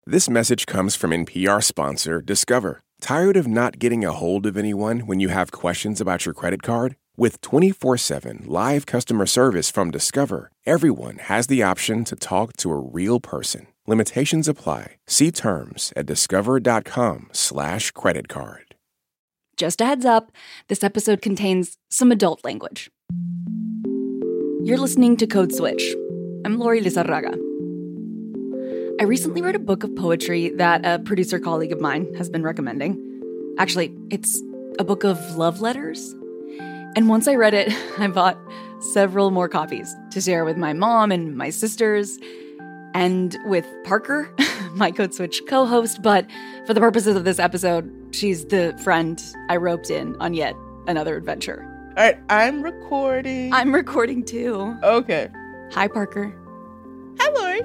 This message comes from NPR sponsor Discover. Tired of not getting a hold of anyone when you have questions about your credit card? With 24/7 live customer service from Discover, everyone has the option to talk to a real person. Limitations apply. See terms at discover.com/creditcard. Just a heads up, this episode contains some adult language. You're listening to Code Switch. I'm Lori Lizarraga. I recently read a book of poetry that a producer colleague of mine has been recommending. Actually, it's a book of love letters. And once I read it, I bought several more copies to share with my mom and my sisters and with Parker, my Code Switch co-host. But for the purposes of this episode, she's the friend I roped in on yet another adventure. All right, I'm recording. I'm recording too. Okay. Hi, Parker. Hi, Lori.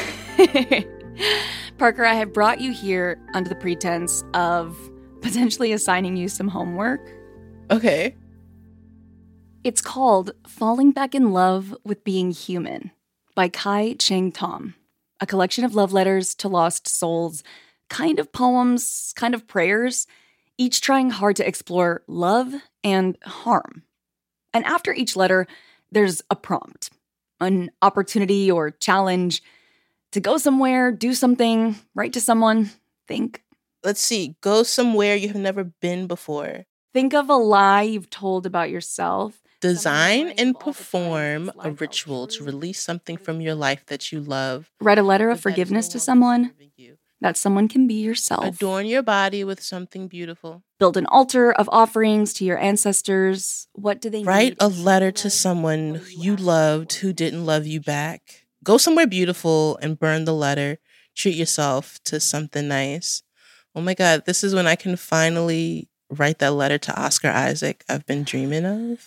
Parker, I have brought you here under the pretense of potentially assigning you some homework. Okay. It's called Falling Back in Love with Being Human by Kai Cheng Thom, a collection of love letters to lost souls, kind of poems, kind of prayers, each trying hard to explore love and harm. And after each letter, there's a prompt, an opportunity or challenge to go somewhere, do something, write to someone, think. Let's see. Go somewhere you have never been before. Think of a lie you've told about yourself. Design and perform a ritual to release something from your life that you love. Write a letter of forgiveness to someone. That someone can be yourself. Adorn your body with something beautiful. Build an altar of offerings to your ancestors. What do they need? Write a letter to someone you loved who didn't love you back. Go somewhere beautiful and burn the letter. Treat yourself to something nice. Oh my God, this is when I can finally write that letter to Oscar Isaac I've been dreaming of.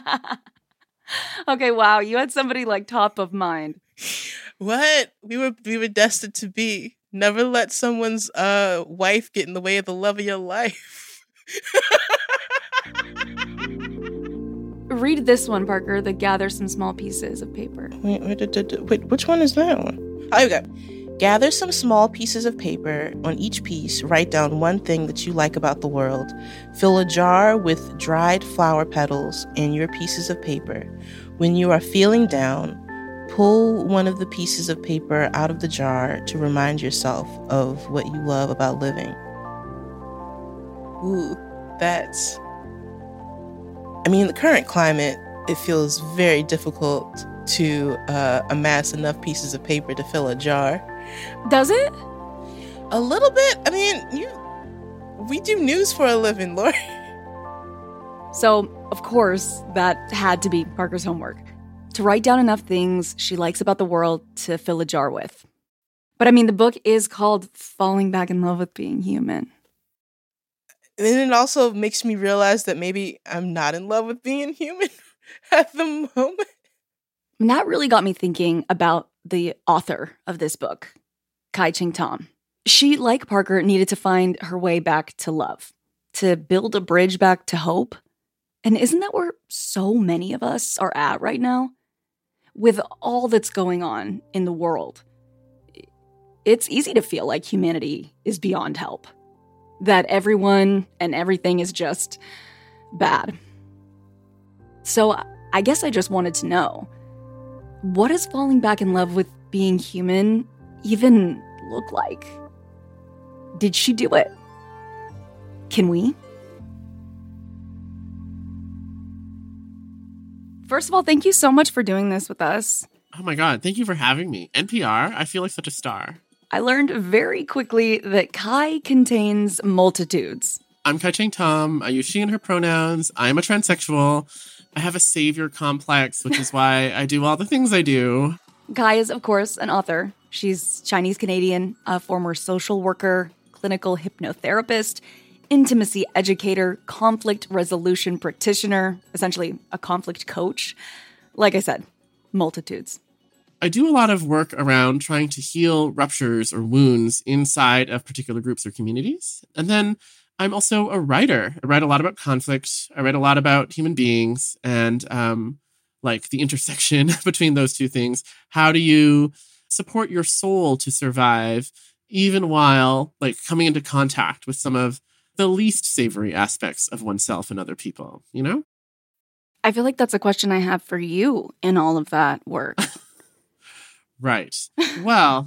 Okay, wow, you had somebody like top of mind. What? We were destined to be. Never let someone's wife get in the way of the love of your life. Read this one, Parker, that gathers some small pieces of paper. Wait, which one is that one? Oh, here we go. Gather some small pieces of paper. On each piece, write down one thing that you like about the world. Fill a jar with dried flower petals and your pieces of paper. When you are feeling down, pull one of the pieces of paper out of the jar to remind yourself of what you love about living. Ooh, that's... I mean, in the current climate, it feels very difficult to amass enough pieces of paper to fill a jar. Does it? A little bit. I mean, we do news for a living, Lori. So, of course, that had to be Parker's homework. To write down enough things she likes about the world to fill a jar with. But I mean, the book is called Falling Back in Love with Being Human. And then it also makes me realize that maybe I'm not in love with being human at the moment. And that really got me thinking about the author of this book, Kai Cheng Thom. She, like Parker, needed to find her way back to love, to build a bridge back to hope. And isn't that where so many of us are at right now? With all that's going on in the world, it's easy to feel like humanity is beyond help. That everyone and everything is just bad. So I guess I just wanted to know, what does falling back in love with being human even look like? Did she do it? Can we? First of all, thank you so much for doing this with us. Oh my God, thank you for having me. NPR, I feel like such a star. I learned very quickly that Kai contains multitudes. I'm Kai Cheng Thom. I use she and her pronouns. I'm a transsexual. I have a savior complex, which is why I do all the things I do. Kai is, of course, an author. She's Chinese-Canadian, a former social worker, clinical hypnotherapist, intimacy educator, conflict resolution practitioner, essentially a conflict coach. Like I said, multitudes. I do a lot of work around trying to heal ruptures or wounds inside of particular groups or communities. And then I'm also a writer. I write a lot about conflict. I write a lot about human beings and like the intersection between those two things. How do you support your soul to survive even while like coming into contact with some of the least savory aspects of oneself and other people, you know? I feel like that's a question I have for you in all of that work. Right. Well,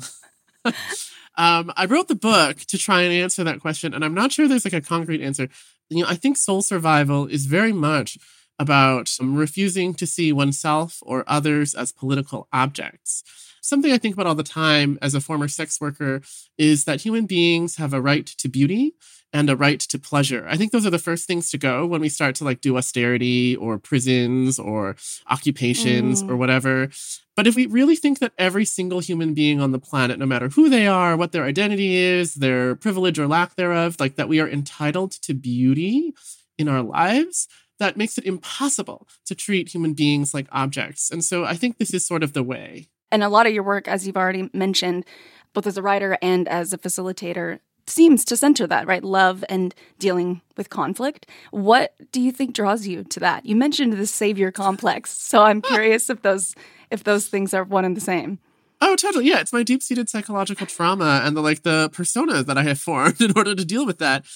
I wrote the book to try and answer that question, and I'm not sure there's like a concrete answer. I think soul survival is very much about refusing to see oneself or others as political objects. Something I think about all the time as a former sex worker is that human beings have a right to beauty and a right to pleasure. I think those are the first things to go when we start to like do austerity or prisons or occupations or whatever. But if we really think that every single human being on the planet, no matter who they are, what their identity is, their privilege or lack thereof, like that we are entitled to beauty in our lives, that makes it impossible to treat human beings like objects. And so I think this is sort of the way. And a lot of your work, as you've already mentioned, both as a writer and as a facilitator, seems to center that, right? Love and dealing with conflict. What do you think draws you to that? You mentioned the savior complex, so I'm curious if those things are one and the same. Oh, totally. Yeah, it's my deep-seated psychological trauma and the persona that I have formed in order to deal with that.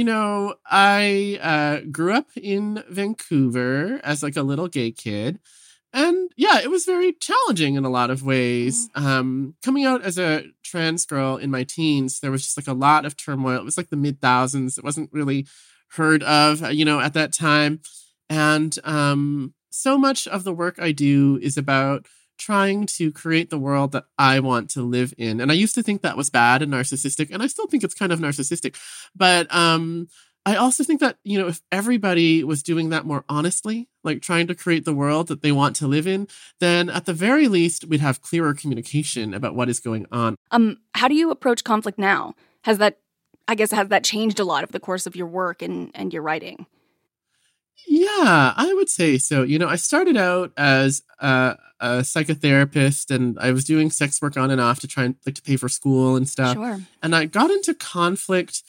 I grew up in Vancouver as like a little gay kid. And yeah, it was very challenging in a lot of ways. Coming out as a trans girl in my teens, there was just like a lot of turmoil. It was like the mid-thousands. It wasn't really heard of, at that time. And so much of the work I do is about trying to create the world that I want to live in. And I used to think that was bad and narcissistic, and I still think it's kind of narcissistic. But I also think that, if everybody was doing that more honestly, like trying to create the world that they want to live in, then at the very least, we'd have clearer communication about what is going on. How do you approach conflict now? Has that changed a lot of the course of your work and your writing? Yeah, I would say so. I started out as a psychotherapist, and I was doing sex work on and off to try and to pay for school and stuff. Sure. And I got into conflict,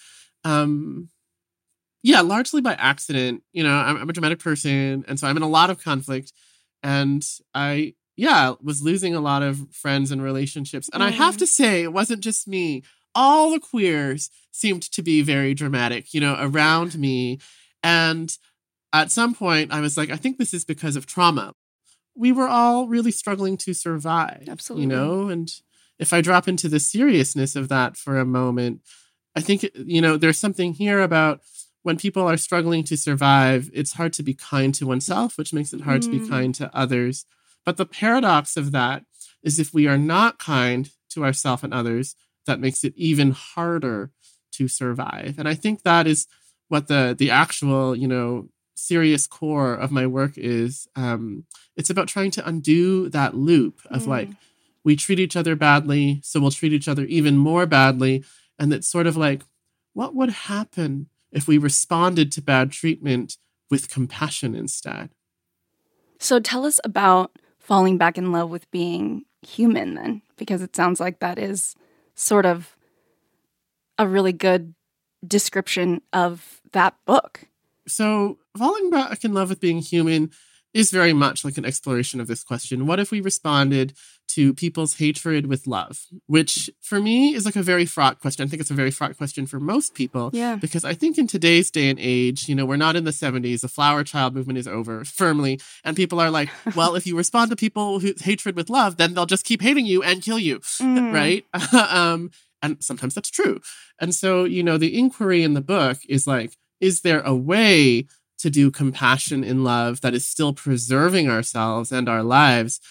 largely by accident. I'm a dramatic person, and so I'm in a lot of conflict. And I, was losing a lot of friends and relationships. And I have to say, it wasn't just me. All the queers seemed to be very dramatic, around me. And at some point, I was like, I think this is because of trauma. We were all really struggling to survive. Absolutely. And if I drop into the seriousness of that for a moment, I think, there's something here about when people are struggling to survive, it's hard to be kind to oneself, which makes it hard to be kind to others. But the paradox of that is if we are not kind to ourselves and others, that makes it even harder to survive. And I think that is what the actual, serious core of my work is. It's about trying to undo that loop of like, we treat each other badly, so we'll treat each other even more badly. And it's sort of like, what would happen if we responded to bad treatment with compassion instead? So tell us about falling back in love with being human then, because it sounds like that is sort of a really good description of that book. So falling back in love with being human is very much like an exploration of this question. What if we responded to people's hatred with love? Which for me is like a very fraught question. I think it's a very fraught question for most people. Yeah. Because I think in today's day and age, we're not in the 70s. The flower child movement is over firmly. And people are like, well, if you respond to people who hatred with love, then they'll just keep hating you and kill you. Right? And sometimes that's true. And so, the inquiry in the book is like, is there a way to do compassion in love that is still preserving ourselves and our lives,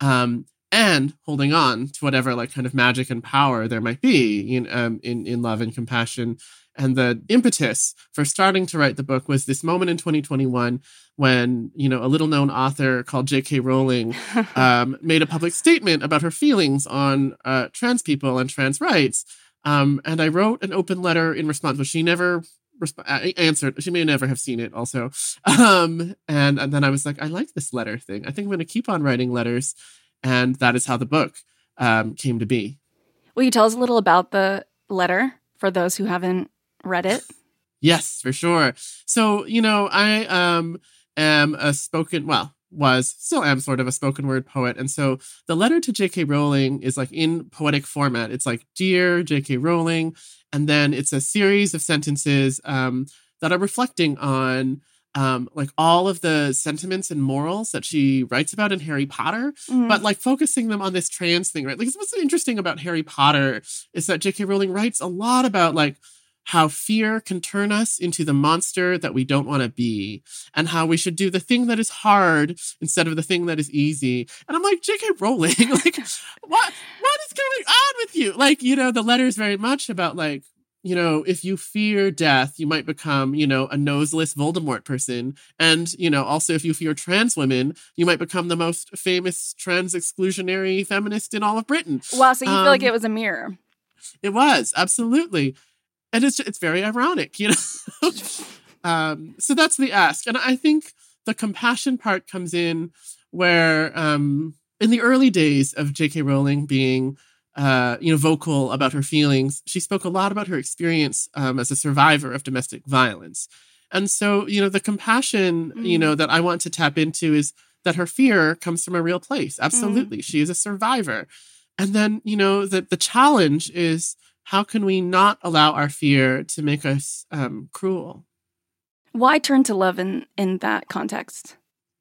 and holding on to whatever like kind of magic and power there might be in love and compassion? And the impetus for starting to write the book was this moment in 2021 when, a little known author called J.K. Rowling made a public statement about her feelings on trans people and trans rights. And I wrote an open letter in response, but she never answered. She may never have seen it also. And then I was like, I like this letter thing. I think I'm going to keep on writing letters. And that is how the book came to be. Will you tell us a little about the letter for those who haven't read it? Yes, for sure. So, I am a still am sort of a spoken word poet. And so the letter to J.K. Rowling is like in poetic format. It's like, Dear J.K. Rowling. And then it's a series of sentences that are reflecting on like all of the sentiments and morals that she writes about in Harry Potter, but like focusing them on this trans thing, right? Like what's interesting about Harry Potter is that J.K. Rowling writes a lot about like how fear can turn us into the monster that we don't want to be, and how we should do the thing that is hard instead of the thing that is easy. And I'm like, J.K. Rowling, like, what is going on with you? Like, you know, the letter is very much about like, you know, if you fear death, you might become, you know, a noseless Voldemort person. And, you know, also if you fear trans women, you might become the most famous trans exclusionary feminist in all of Britain. Wow, so you feel like it was a mirror. It was, absolutely. And it's very ironic, you know? So that's the ask. And I think the compassion part comes in where in the early days of J.K. Rowling being, you know, vocal about her feelings, she spoke a lot about her experience as a survivor of domestic violence. And so, you know, the compassion, you know, that I want to tap into is that her fear comes from a real place. Absolutely. She is a survivor. And then, you know, the challenge is, how can we not allow our fear to make us cruel? Why turn to love in that context?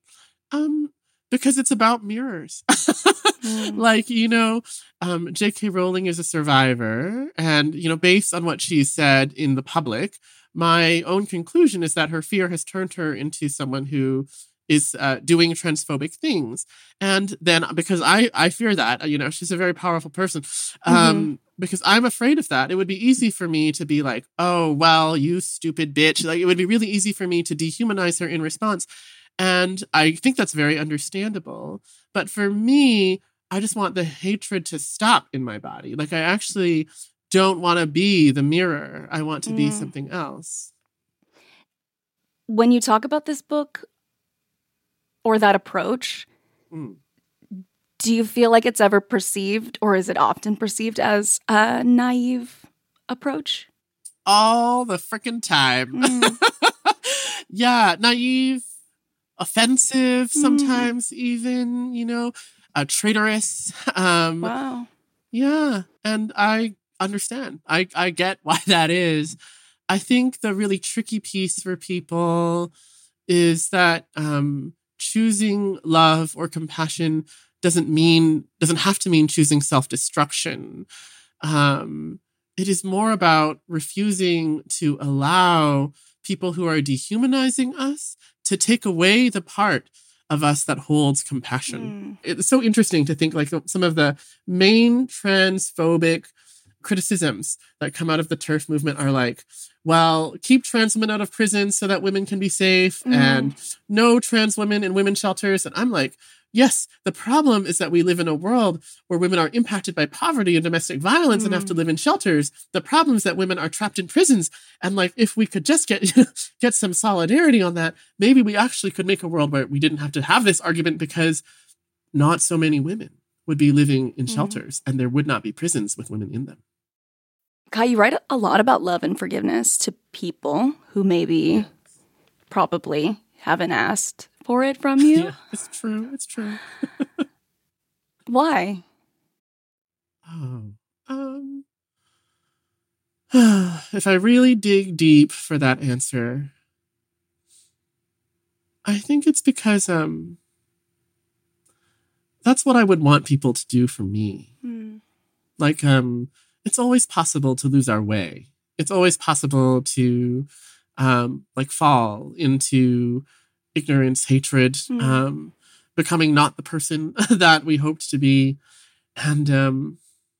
Because it's about mirrors. Like, you know, J.K. Rowling is a survivor. And, you know, based on what she said in the public, my own conclusion is that her fear has turned her into someone who is doing transphobic things. And then because I fear that, you know, she's a very powerful person. Because I'm afraid of that. It would be easy for me to be like, oh, well, you stupid bitch. Like, it would be really easy for me to dehumanize her in response. And I think that's very understandable. But for me, I just want the hatred to stop in my body. Like, I actually don't want to be the mirror. I want to be something else. When you talk about this book or that approach, do you feel like it's ever perceived, or is it often perceived as a naive approach? All the freaking time. Yeah, naive, offensive sometimes even, you know, traitorous. Wow. Yeah, and I understand. I get why that is. I think the really tricky piece for people is that choosing love or compassion doesn't have to mean choosing self-destruction. It is more about refusing to allow people who are dehumanizing us to take away the part of us that holds compassion. It's so interesting to think like some of the main transphobic criticisms that come out of the TERF movement are like, well, keep trans women out of prison so that women can be safe, and no trans women in women's shelters. And I'm like, yes, the problem is that we live in a world where women are impacted by poverty and domestic violence and have to live in shelters. The problem is that women are trapped in prisons. And like, if we could just get some solidarity on that, maybe we actually could make a world where we didn't have to have this argument, because not so many women would be living in shelters and there would not be prisons with women in them. Kai, you write a lot about love and forgiveness to people who maybe probably haven't asked for it from you. Yeah, it's true. It's true. Why? If I really dig deep for that answer, I think it's because that's what I would want people to do for me. Like, it's always possible to lose our way. It's always possible to like fall into ignorance, hatred, becoming not the person that we hoped to be. And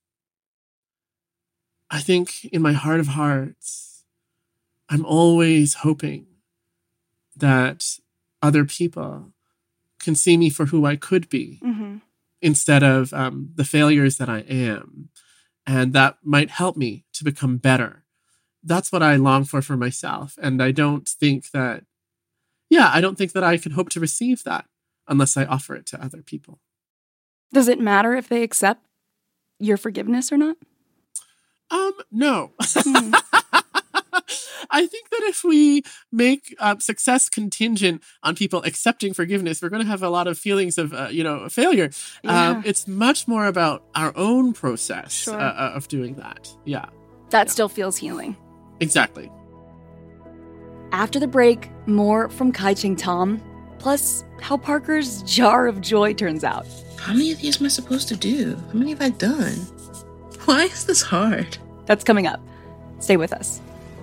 I think in my heart of hearts, I'm always hoping that other people can see me for who I could be instead of the failures that I am. And that might help me to become better. That's what I long for myself. And I don't think that I can hope to receive that unless I offer it to other people. Does it matter if they accept your forgiveness or not? No. I think that if we make success contingent on people accepting forgiveness, we're going to have a lot of feelings of, failure. Yeah. It's much more about our own process Sure. of doing that. Yeah. That still feels healing. Exactly. After the break, more from Kai-Ching Tom, plus how Parker's jar of joy turns out. How many of these am I supposed to do? How many have I done? Why is this hard? That's coming up. Stay with us.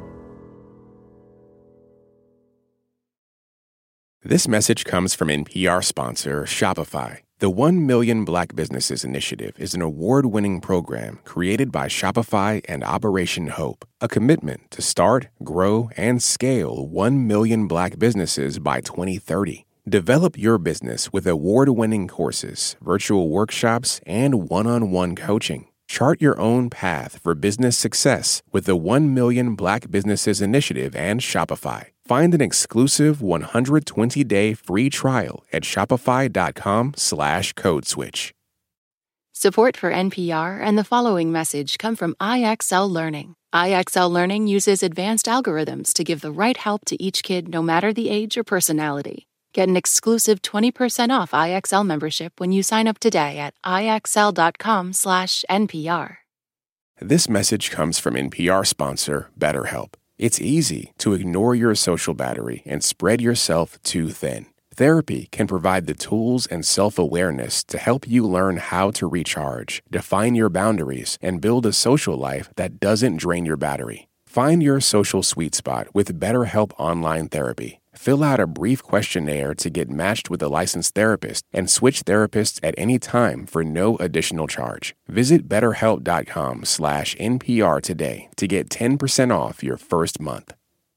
This message comes from NPR sponsor Shopify. The 1 Million Black Businesses Initiative is an award-winning program created by Shopify and Operation Hope, a commitment to start, grow, and scale 1 million Black businesses by 2030. Develop your business with award-winning courses, virtual workshops, and one-on-one coaching. Chart your own path for business success with the 1 Million Black Businesses Initiative and Shopify. Find an exclusive 120-day free trial at shopify.com/codeswitch. Support for NPR and the following message come from IXL Learning. IXL Learning uses advanced algorithms to give the right help to each kid no matter the age or personality. Get an exclusive 20% off IXL membership when you sign up today at IXL.com/NPR. This message comes from NPR sponsor BetterHelp. It's easy to ignore your social battery and spread yourself too thin. Therapy can provide the tools and self-awareness to help you learn how to recharge, define your boundaries, and build a social life that doesn't drain your battery. Find your social sweet spot with BetterHelp Online Therapy. Fill out a brief questionnaire to get matched with a licensed therapist and switch therapists at any time for no additional charge. Visit BetterHelp.com/NPR today to get 10% off your first month.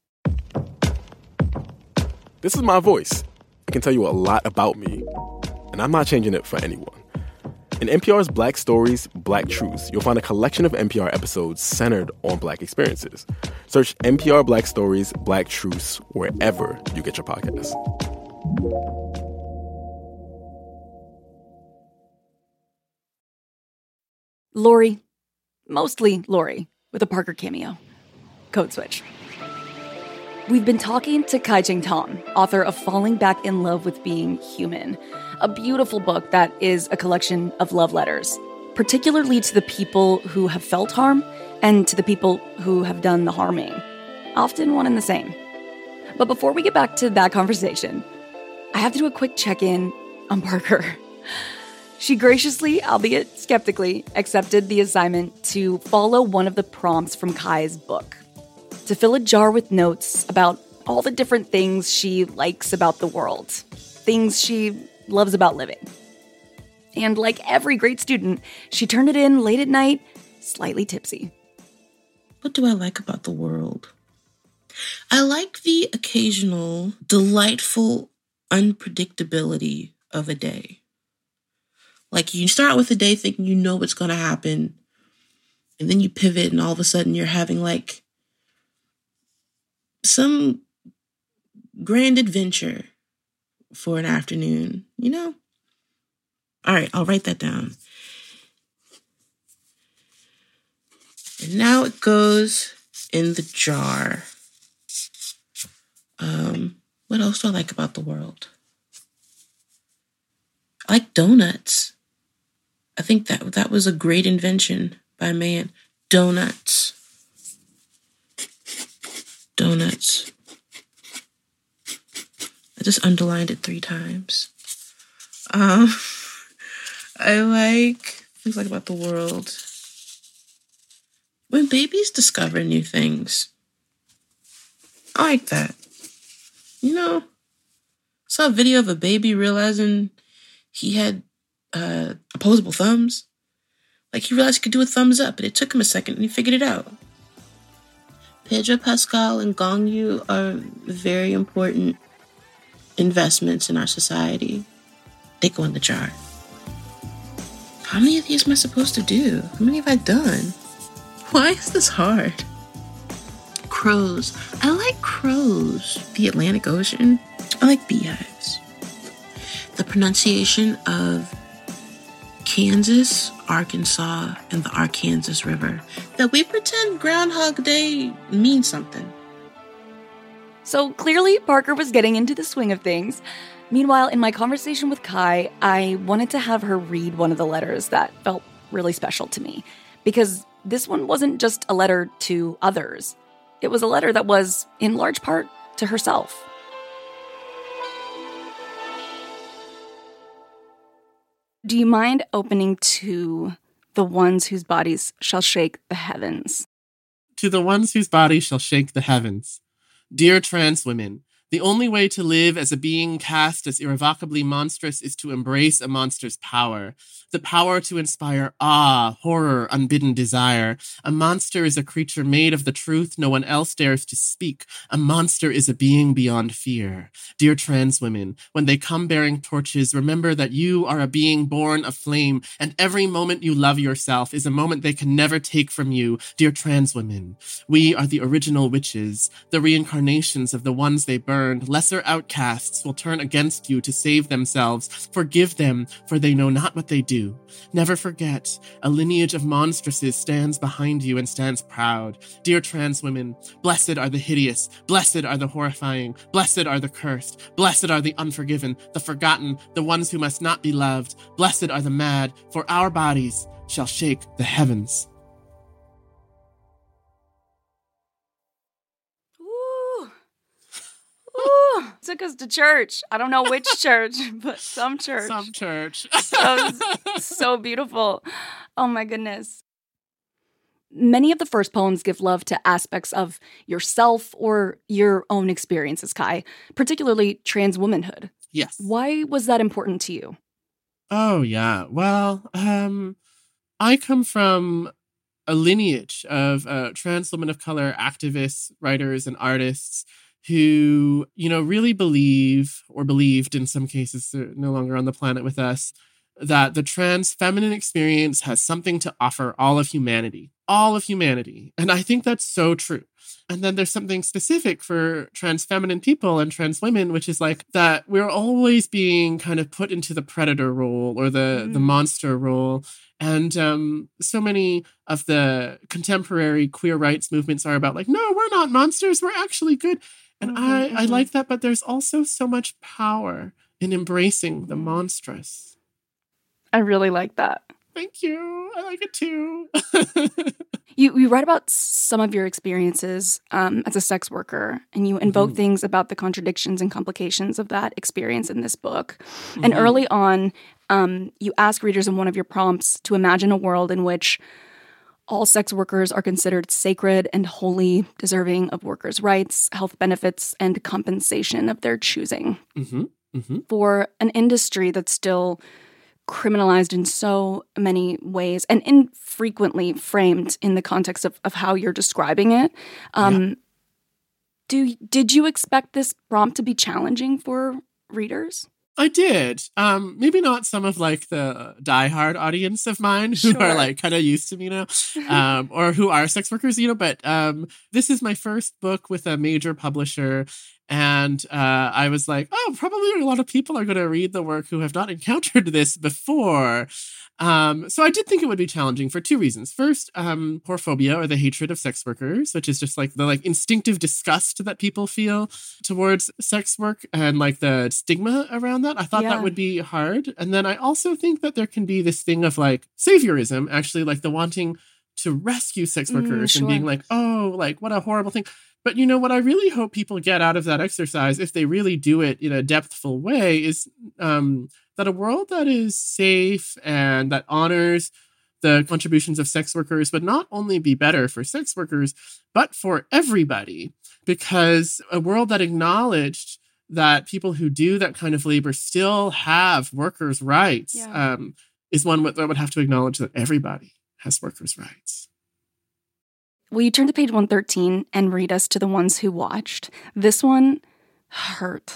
This is my voice. It can tell you a lot about me, and I'm not changing it for anyone. In NPR's Black Stories, Black Truths, you'll find a collection of NPR episodes centered on Black experiences. Search NPR Black Stories, Black Truths wherever you get your podcasts. Lori, mostly Lori, with a Parker cameo. Code Switch. We've been talking to Kai-Ching Tom, author of Falling Back in Love with Being Human, a beautiful book that is a collection of love letters, particularly to the people who have felt harm and to the people who have done the harming, often one and the same. But before we get back to that conversation, I have to do a quick check-in on Parker. She graciously, albeit skeptically, accepted the assignment to follow one of the prompts from Kai's book, to fill a jar with notes about all the different things she likes about the world, things she loves about living. And like every great student, she turned it in late at night, slightly tipsy. What do I like about the world? I like the occasional, delightful unpredictability of a day. Like you start with a day thinking you know what's going to happen, and then you pivot and all of a sudden you're having like some grand adventure for an afternoon, you know? All right, I'll write that down. And now it goes in the jar. What else do I like about the world? I like donuts. I think that was a great invention by man. Donuts. Donuts. I just underlined it 3 times. I like things like about the world. When babies discover new things. I like that. You know, saw a video of a baby realizing he had opposable thumbs. Like he realized he could do a thumbs up, but it took him a second and he figured it out. Pedro Pascal and Gong Yu are very important investments in our society. They go in the jar. How many of these am I supposed to do? How many have I done? Why is this hard? Crows. I like crows. The Atlantic Ocean. I like beehives. The pronunciation of Kansas, Arkansas, and the Arkansas River. That we pretend Groundhog Day means something. So clearly, Parker was getting into the swing of things. Meanwhile, in my conversation with Kai, I wanted to have her read one of the letters that felt really special to me. Because this one wasn't just a letter to others. It was a letter that was, in large part, to herself. Do you mind opening to the ones whose bodies shall shake the heavens? To the ones whose bodies shall shake the heavens. Dear trans women, the only way to live as a being cast as irrevocably monstrous is to embrace a monster's power. The power to inspire awe, horror, unbidden desire. A monster is a creature made of the truth no one else dares to speak. A monster is a being beyond fear. Dear trans women, when they come bearing torches, remember that you are a being born of flame, and every moment you love yourself is a moment they can never take from you. Dear trans women, we are the original witches, the reincarnations of the ones they burned. Lesser outcasts will turn against you to save themselves. Forgive them, for they know not what they do. Never forget, a lineage of monstresses stands behind you and stands proud. Dear trans women, blessed are the hideous, blessed are the horrifying, blessed are the cursed, blessed are the unforgiven, the forgotten, the ones who must not be loved. Blessed are the mad, for our bodies shall shake the heavens. Ooh, took us to church. I don't know which church, but some church. Some church. That was so beautiful. Oh my goodness. Many of the first poems give love to aspects of yourself or your own experiences, Kai, particularly trans womanhood. Yes. Why was that important to you? Oh, yeah. Well, I come from a lineage of trans women of color activists, writers, and artists who, really believe, or believed in some cases, they're no longer on the planet with us, that the trans feminine experience has something to offer all of humanity. All of humanity. And I think that's so true. And then there's something specific for trans feminine people and trans women, which is like that we're always being kind of put into the predator role or the monster role. And so many of the contemporary queer rights movements are about like, no, we're not monsters. We're actually good. And I like that, but there's also so much power in embracing the monstrous. I really like that. Thank you. I like it too. You write about some of your experiences as a sex worker, and you invoke things about the contradictions and complications of that experience in this book. And early on, you ask readers in one of your prompts to imagine a world in which all sex workers are considered sacred and wholly deserving of workers' rights, health benefits, and compensation of their choosing. For an industry that's still criminalized in so many ways and infrequently framed in the context of how you're describing it. Did you expect this prompt to be challenging for readers? I did. Maybe not some of like the diehard audience of mine who are like kind of used to me now, or who are sex workers, but this is my first book with a major publisher. And I was like, oh, probably a lot of people are going to read the work who have not encountered this before. So I did think it would be challenging for two reasons. First, whorephobia, or the hatred of sex workers, which is just like the instinctive disgust that people feel towards sex work and like the stigma around that. I thought that would be hard. And then I also think that there can be this thing of like saviorism, actually, like the wanting to rescue sex workers and being like, oh, like what a horrible thing. But what I really hope people get out of that exercise, if they really do it in a depthful way, is that a world that is safe and that honors the contributions of sex workers would not only be better for sex workers, but for everybody. Because a world that acknowledged that people who do that kind of labor still have workers' rights is one that would have to acknowledge that everybody has workers' rights. Will you turn to page 113 and read us to the ones who watched? This one hurt.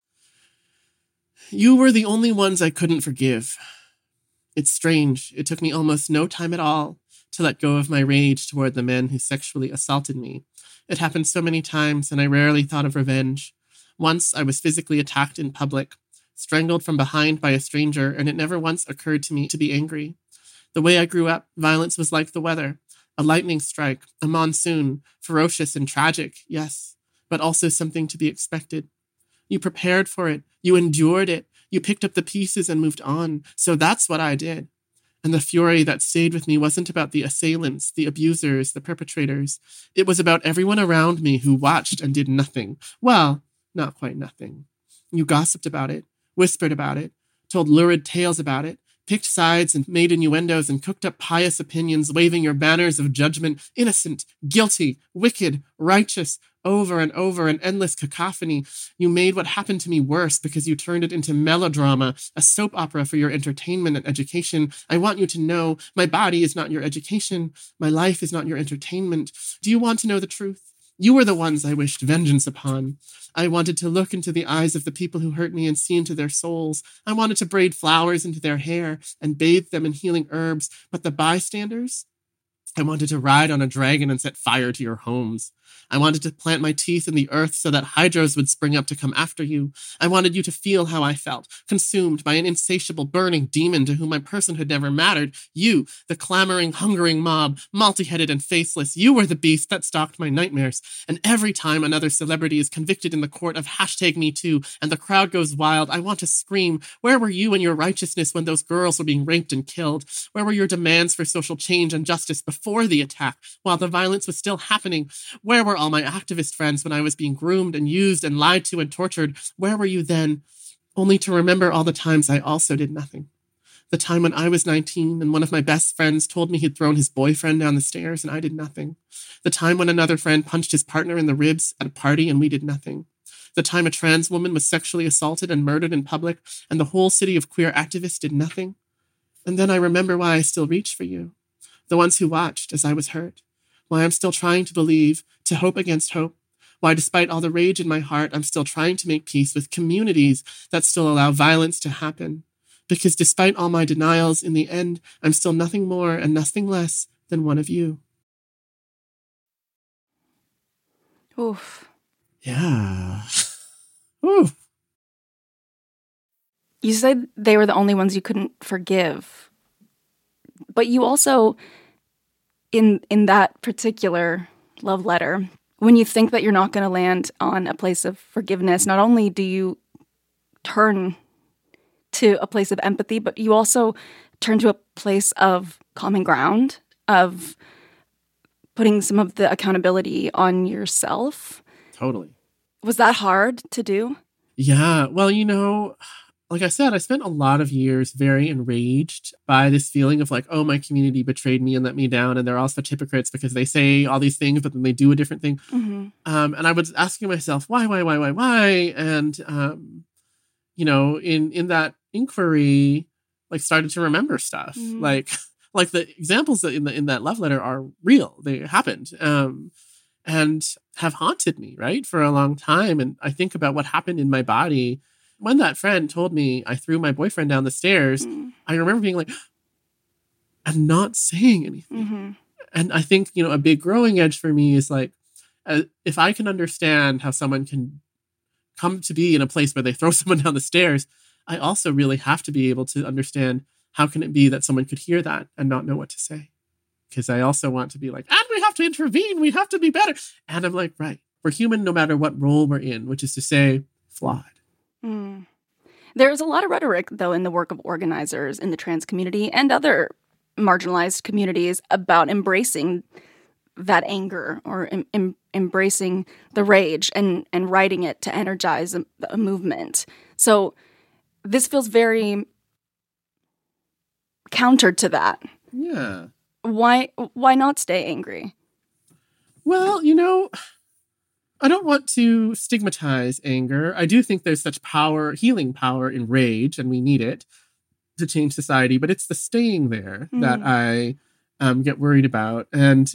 You were the only ones I couldn't forgive. It's strange. It took me almost no time at all to let go of my rage toward the men who sexually assaulted me. It happened so many times, and I rarely thought of revenge. Once I was physically attacked in public, strangled from behind by a stranger, and it never once occurred to me to be angry. The way I grew up, violence was like the weather. A lightning strike, a monsoon, ferocious and tragic, yes. but also something to be expected. You prepared for it. You endured it. You picked up the pieces and moved on. So that's what I did. And the fury that stayed with me wasn't about the assailants, the abusers, the perpetrators. It was about everyone around me who watched and did nothing. Well, not quite nothing. You gossiped about it, whispered about it, told lurid tales about it, picked sides and made innuendos and cooked up pious opinions, waving your banners of judgment, innocent, guilty, wicked, righteous, over and over, an endless cacophony. You made what happened to me worse because you turned it into melodrama, a soap opera for your entertainment and education. I want you to know my body is not your education. My life is not your entertainment. Do you want to know the truth? You were the ones I wished vengeance upon. I wanted to look into the eyes of the people who hurt me and see into their souls. I wanted to braid flowers into their hair and bathe them in healing herbs. But the bystanders? I wanted to ride on a dragon and set fire to your homes. I wanted to plant my teeth in the earth so that hydras would spring up to come after you. I wanted you to feel how I felt, consumed by an insatiable, burning demon to whom my personhood never mattered. You, the clamoring, hungering mob, multi-headed and faceless, you were the beast that stalked my nightmares. And every time another celebrity is convicted in the court of #MeToo and the crowd goes wild, I want to scream, where were you and your righteousness when those girls were being raped and killed? Where were your demands for social change and justice before the attack, while the violence was still happening? Where were all my activist friends when I was being groomed and used and lied to and tortured? Where were you then? Only to remember all the times I also did nothing. The time when I was 19 and one of my best friends told me he'd thrown his boyfriend down the stairs and I did nothing. The time when another friend punched his partner in the ribs at a party and we did nothing. The time a trans woman was sexually assaulted and murdered in public and the whole city of queer activists did nothing. And then I remember why I still reach for you. The ones who watched as I was hurt. Why I'm still trying to believe, to hope against hope. Why despite all the rage in my heart, I'm still trying to make peace with communities that still allow violence to happen. Because despite all my denials, in the end, I'm still nothing more and nothing less than one of you. Oof. Yeah. Oof. You said they were the only ones you couldn't forgive. But you also, in that particular love letter, when you think that you're not going to land on a place of forgiveness, not only do you turn to a place of empathy, but you also turn to a place of common ground, of putting some of the accountability on yourself. Totally. Was that hard to do? Yeah. Well, like I said, I spent a lot of years very enraged by this feeling of like, oh, my community betrayed me and let me down. And they're all such hypocrites because they say all these things, but then they do a different thing. Mm-hmm. And I was asking myself, why? And, in that inquiry, like started to remember stuff. Mm-hmm. Like the examples that in that love letter are real. They happened. And have haunted me, right, for a long time. And I think about what happened in my body when that friend told me I threw my boyfriend down the stairs. I remember being like, and not saying anything. Mm-hmm. And I think, a big growing edge for me is like, if I can understand how someone can come to be in a place where they throw someone down the stairs, I also really have to be able to understand how can it be that someone could hear that and not know what to say. Because I also want to be like, and we have to intervene. We have to be better. And I'm like, right. We're human no matter what role we're in, which is to say, flawed. Mm. There's a lot of rhetoric, though, in the work of organizers in the trans community and other marginalized communities about embracing that anger or embracing the rage and writing it to energize a movement. So this feels very counter to that. Yeah. Why not stay angry? Well, I don't want to stigmatize anger. I do think there's such power, healing power in rage, and we need it to change society. But it's the staying there that I get worried about. And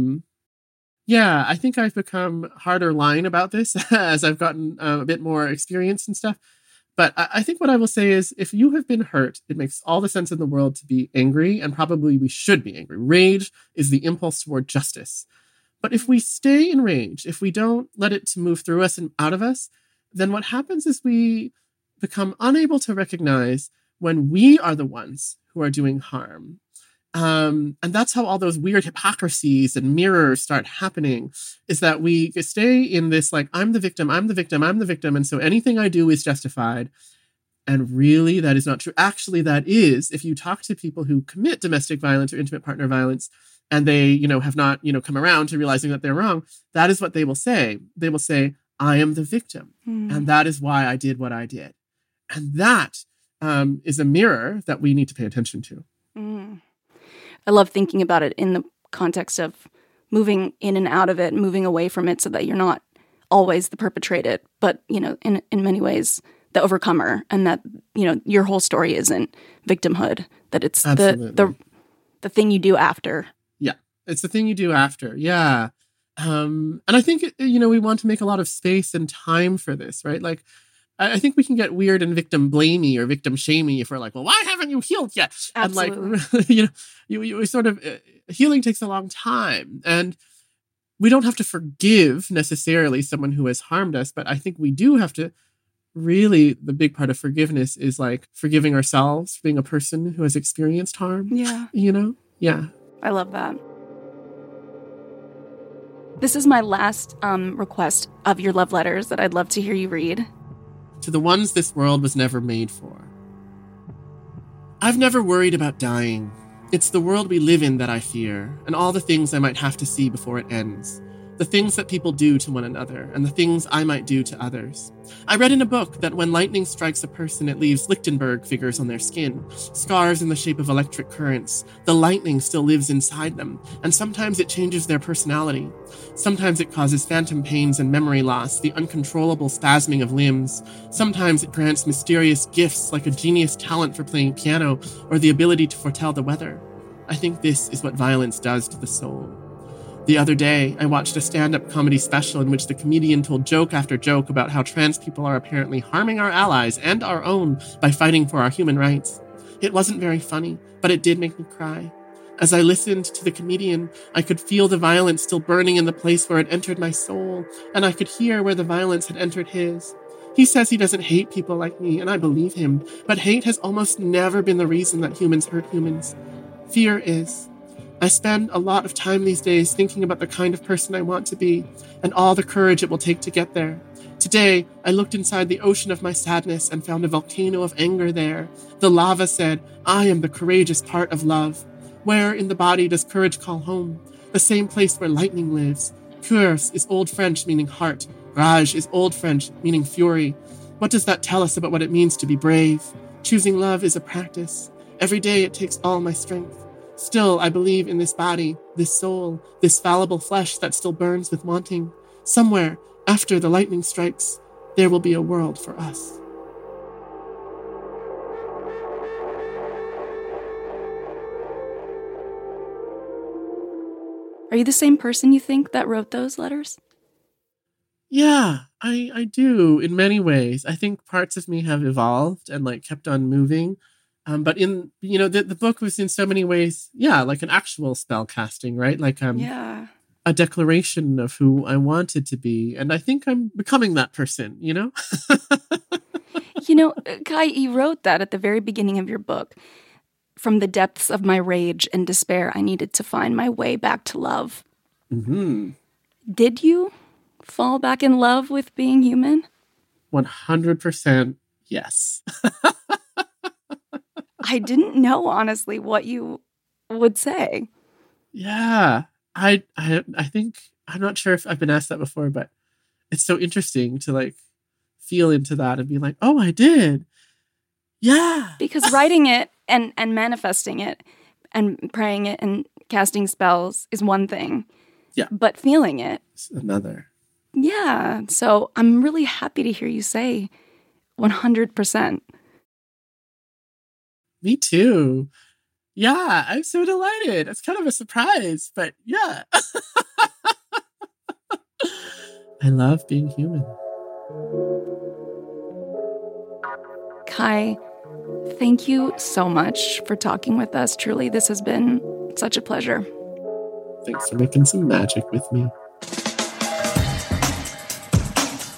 I think I've become harder lying about this as I've gotten a bit more experience and stuff. But I think what I will say is if you have been hurt, it makes all the sense in the world to be angry, and probably we should be angry. Rage is the impulse toward justice. But if we stay in rage, if we don't let it to move through us and out of us, then what happens is we become unable to recognize when we are the ones who are doing harm. And that's how all those weird hypocrisies and mirrors start happening, is that we stay in this like, I'm the victim, I'm the victim, I'm the victim. And so anything I do is justified. And really, that is not true. Actually, that is, if you talk to people who commit domestic violence or intimate partner violence, and they, have not, come around to realizing that they're wrong, that is what they will say. They will say, I am the victim. And that is why I did what I did. And that is a mirror that we need to pay attention to. I love thinking about it in the context of moving in and out of it, moving away from it so that you're not always the perpetrated, but, in many ways, the overcomer, and that, your whole story isn't victimhood, that it's the thing you do after. Yeah, it's the thing you do after. Yeah. And I think, we want to make a lot of space and time for this, right? Like, I think we can get weird and victim blamey or victim shamey if we're like, well, why haven't you healed yet? Absolutely. And like, you sort of, healing takes a long time. And we don't have to forgive necessarily someone who has harmed us, but I think we do have to really, the big part of forgiveness is like forgiving ourselves for being a person who has experienced harm. Yeah. Yeah. I love that. This is my last request of your love letters that I'd love to hear you read. To the ones this world was never made for. I've never worried about dying. It's the world we live in that I fear, and all the things I might have to see before it ends. The things that people do to one another, and the things I might do to others. I read in a book that when lightning strikes a person, it leaves Lichtenberg figures on their skin, scars in the shape of electric currents. The lightning still lives inside them, and sometimes it changes their personality. Sometimes it causes phantom pains and memory loss, the uncontrollable spasming of limbs. Sometimes it grants mysterious gifts like a genius talent for playing piano or the ability to foretell the weather. I think this is what violence does to the soul. The other day, I watched a stand-up comedy special in which the comedian told joke after joke about how trans people are apparently harming our allies and our own by fighting for our human rights. It wasn't very funny, but it did make me cry. As I listened to the comedian, I could feel the violence still burning in the place where it entered my soul, and I could hear where the violence had entered his. He says he doesn't hate people like me, and I believe him, but hate has almost never been the reason that humans hurt humans. Fear is. I spend a lot of time these days thinking about the kind of person I want to be and all the courage it will take to get there. Today, I looked inside the ocean of my sadness and found a volcano of anger there. The lava said, I am the courageous part of love. Where in the body does courage call home? The same place where lightning lives. Coeurs is Old French meaning heart. Rage is Old French meaning fury. What does that tell us about what it means to be brave? Choosing love is a practice. Every day it takes all my strength. Still, I believe in this body, this soul, this fallible flesh that still burns with wanting. Somewhere, after the lightning strikes, there will be a world for us. Are you the same person you think that wrote those letters? Yeah, I do in many ways. I think parts of me have evolved and like kept on moving. But in, the book was in so many ways, like an actual spell casting, right? Like a declaration of who I wanted to be. And I think I'm becoming that person, Kai, you wrote that at the very beginning of your book. From the depths of my rage and despair, I needed to find my way back to love. Mm-hmm. Did you fall back in love with being human? 100% yes. I didn't know, honestly, what you would say. Yeah. I think, I'm not sure if I've been asked that before, but it's so interesting to like feel into that and be like, oh, I did. Yeah. Because writing it and manifesting it and praying it and casting spells is one thing. Yeah. But feeling it. It's another. Yeah. So I'm really happy to hear you say 100%. Me too. Yeah, I'm so delighted. It's kind of a surprise, but yeah. I love being human. Kai, thank you so much for talking with us. Truly, this has been such a pleasure. Thanks for making some magic with me.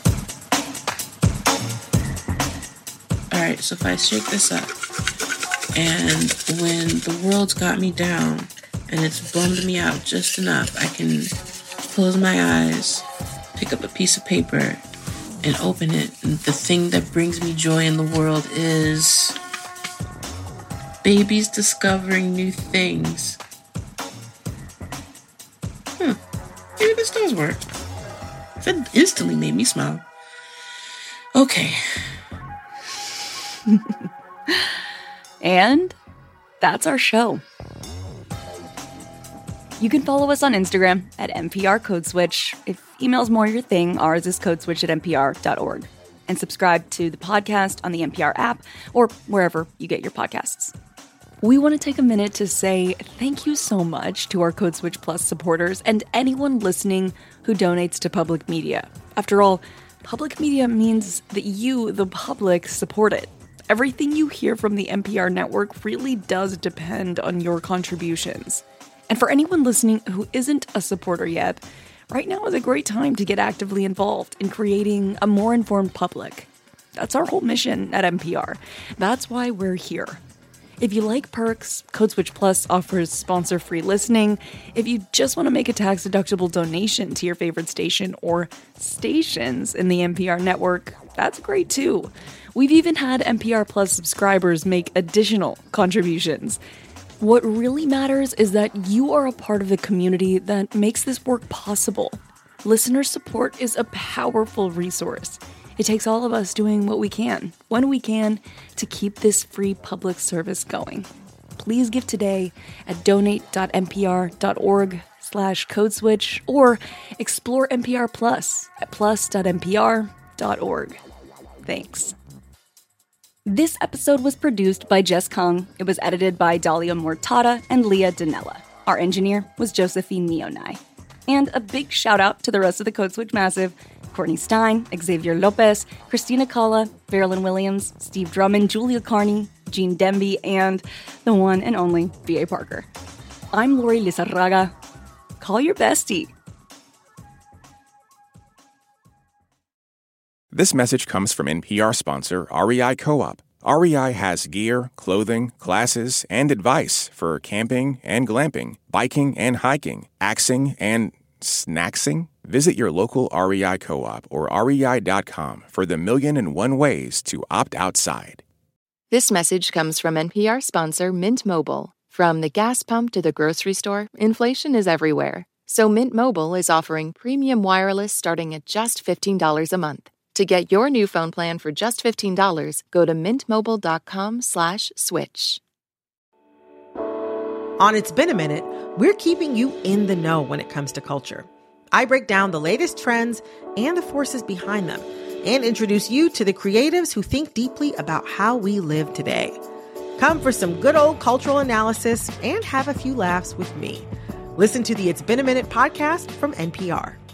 All right, so if I shake this up And when the world's got me down and it's bummed me out just enough, I can close my eyes, pick up a piece of paper, and open it. And the thing that brings me joy in the world is babies discovering new things. Maybe this does work. That instantly made me smile. Okay. And that's our show. You can follow us on Instagram at NPR Code Switch. If email's more your thing, ours is codeswitch@npr.org. And subscribe to the podcast on the NPR app or wherever you get your podcasts. We want to take a minute to say thank you so much to our Code Switch Plus supporters and anyone listening who donates to public media. After all, public media means that you, the public, support it. Everything you hear from the NPR network really does depend on your contributions. And for anyone listening who isn't a supporter yet, right now is a great time to get actively involved in creating a more informed public. That's our whole mission at NPR. That's why we're here. If you like perks, Code Switch Plus offers sponsor-free listening. If you just want to make a tax-deductible donation to your favorite station or stations in the NPR network, that's great too. We've even had NPR Plus subscribers make additional contributions. What really matters is that you are a part of the community that makes this work possible. Listener support is a powerful resource. It takes all of us doing what we can, when we can, to keep this free public service going. Please give today at donate.npr.org/codeswitch or explore NPR Plus at plus.npr.org. Thanks. This episode was produced by Jess Kung. It was edited by Dahlia Mortada and Leah Donnella. Our engineer was Josephine Nionai. And a big shout out to the rest of the Code Switch Massive: Courtney Stein, Xavier Lopez, Christina Kalla, Verlin Williams, Steve Drummond, Julia Carney, Gene Demby, and the one and only B.A. Parker. I'm Lori Lizarraga. Call your bestie. This message comes from NPR sponsor REI Co-op. REI has gear, clothing, classes, and advice for camping and glamping, biking and hiking, axing and snacksing. Visit your local REI Co-op or rei.com for the 1,000,001 ways to opt outside. This message comes from NPR sponsor Mint Mobile. From the gas pump to the grocery store, inflation is everywhere. So Mint Mobile is offering premium wireless starting at just $15 a month. To get your new phone plan for just $15, go to mintmobile.com/switch. On It's Been a Minute, we're keeping you in the know when it comes to culture. I break down the latest trends and the forces behind them and introduce you to the creatives who think deeply about how we live today. Come for some good old cultural analysis and have a few laughs with me. Listen to the It's Been a Minute podcast from NPR.